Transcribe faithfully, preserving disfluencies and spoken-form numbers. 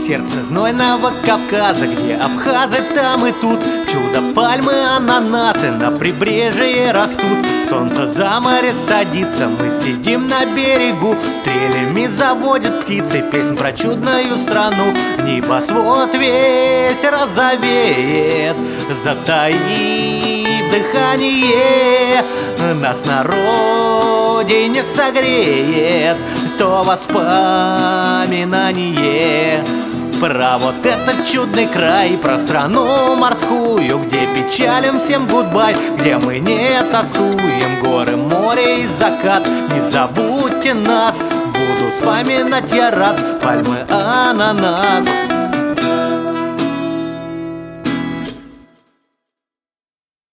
сердце знойного Кавказа, где абхазы, там и тут чудо пальмы, ананасы на прибрежье растут. Солнце за море садится, мы сидим на берегу, трелями заводят птицы песнь про чудную страну. Небосвод весь розовеет, затаив дыхание, нас на родине согреет то воспоминание про вот этот чудный край, про страну морскую, где печалим всем гудбай, где мы не тоскуем, горы, море и закат. Не забудьте нас, буду вспоминать я рад, пальмы, ананас.